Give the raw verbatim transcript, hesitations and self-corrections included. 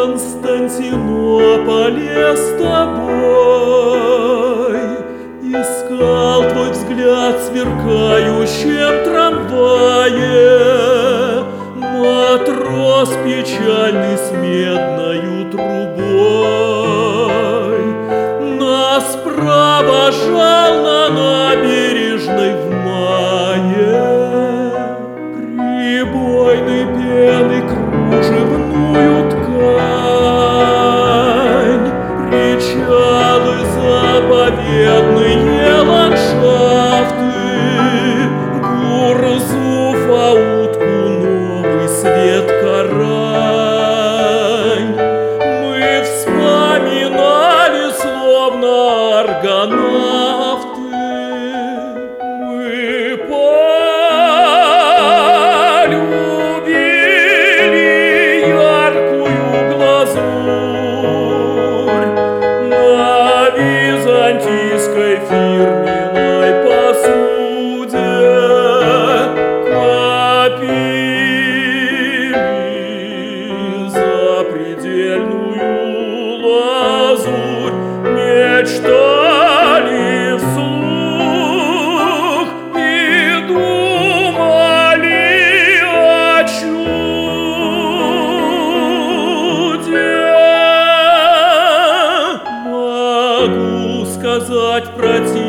Константинополе с тобой искал твой взгляд в сверкающем трамвае. Матрос печальный с медною трубой нас провожал на набережной в мае. Прибойной пены кружевную ткань, причалы заповедные ландшафты, Гурзуф, аутку, новый свет Карань. Мы вспоминали, словно аргонавты, мы полюбили яркую глазурь на византийской фирменной посуде. Копили запредельную лазурь, мечтали вслух и думали о чуде. Могу сказать про тебя